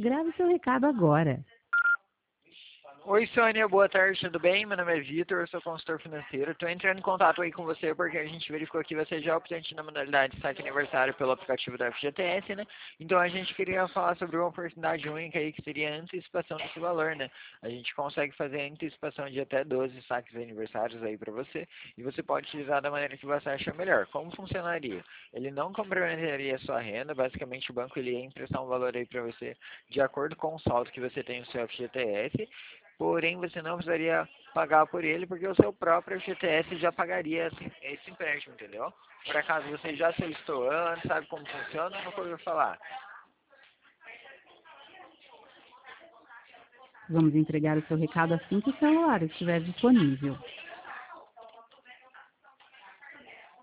Grave seu recado agora. Oi, Sônia, boa tarde, tudo bem? Meu nome é Vitor, eu sou consultor financeiro. Estou entrando em contato aí com você porque a gente verificou que você já é optante na modalidade saque aniversário pelo aplicativo da FGTS, né? Então a gente queria falar sobre uma oportunidade única aí que seria a antecipação desse valor, né? A gente consegue fazer a antecipação de até 12 saques aniversários aí para você e você pode utilizar da maneira que você achar melhor. Como funcionaria? Ele não comprometeria a sua renda, basicamente o banco ele ia emprestar um valor aí para você de acordo com o saldo que você tem no seu FGTS. Porém, você não precisaria pagar por ele, porque o seu próprio FGTS já pagaria esse empréstimo, entendeu? Por acaso você já solicitou antes, sabe como funciona ou nunca ouviu falar? Vamos entregar o seu recado assim que o celular estiver disponível.